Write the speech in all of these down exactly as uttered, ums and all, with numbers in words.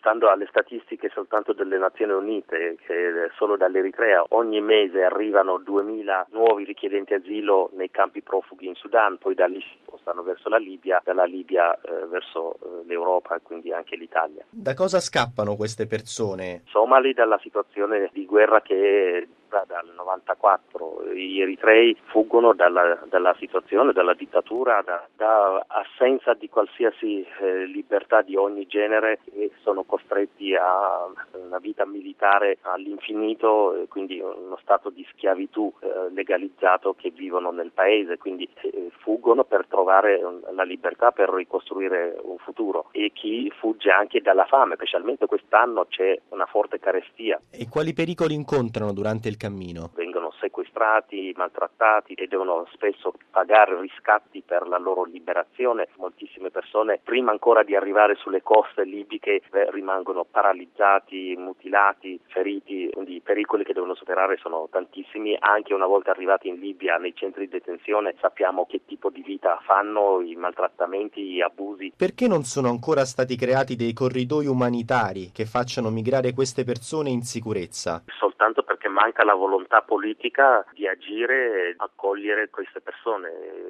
Stando alle statistiche soltanto delle Nazioni Unite, che solo dall'Eritrea ogni mese arrivano duemila nuovi richiedenti asilo nei campi profughi in Sudan, poi da lì si spostano verso la Libia, dalla Libia eh, verso eh, l'Europa e quindi anche l'Italia. Da cosa scappano queste persone? Somali dalla situazione di guerra che dura dal novantaquattro, gli eritrei fuggono dalla, dalla situazione, dalla dittatura, da, da assenza di qualsiasi eh, libertà di ogni genere e sono costretti a una vita militare all'infinito, eh, quindi uno stato di schiavitù eh, legalizzato che vivono nel paese, quindi eh, fuggono per trovare la libertà, per ricostruire un futuro, e chi fugge anche dalla fame, specialmente quest'anno c'è una forte carestia. E quali pericoli incontrano durante il cammino? Vengono sequestrati, maltrattati e devono spesso pagare riscatti per la loro liberazione. Moltissime persone, prima ancora di arrivare sulle coste libiche, eh, rimangono paralizzati, mutilati, feriti, quindi i pericoli che devono superare sono tantissimi. Anche una volta arrivati in Libia, nei centri di detenzione, sappiamo che tipo di vita fanno, i maltrattamenti, gli abusi. Perché non sono ancora stati creati dei corridoi umanitari che facciano migrare queste persone in sicurezza? Soltanto perché manca la volontà politica di agire e accogliere queste persone,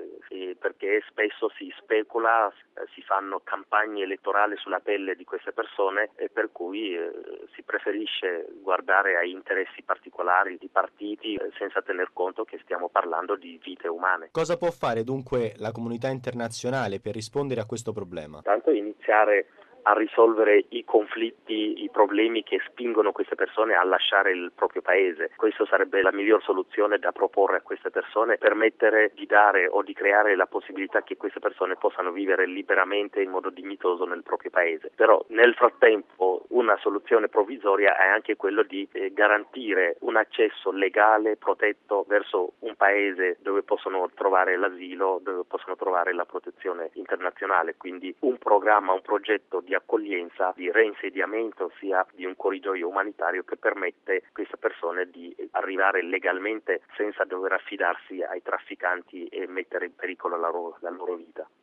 e perché spesso si specula, si fanno campagne elettorali sulla pelle di queste persone e per cui eh, si preferisce guardare ai interessi particolari di partiti eh, senza tener conto che stiamo parlando di vite umane. Cosa può fare dunque la comunità internazionale per rispondere a questo problema? Tanto iniziare a risolvere i conflitti, i problemi che spingono queste persone a lasciare il proprio paese. Questa sarebbe la miglior soluzione da proporre a queste persone, permettere di dare o di creare la possibilità che queste persone possano vivere liberamente in modo dignitoso nel proprio paese. Però nel frattempo una soluzione provvisoria è anche quello di eh, garantire un accesso legale, protetto verso un paese dove possono trovare l'asilo, dove possono trovare la protezione internazionale, quindi un programma, un progetto di accoglienza, di reinsediamento, sia di un corridoio umanitario che permette a queste persone di arrivare legalmente senza dover affidarsi ai trafficanti e mettere in pericolo la loro, la loro vita.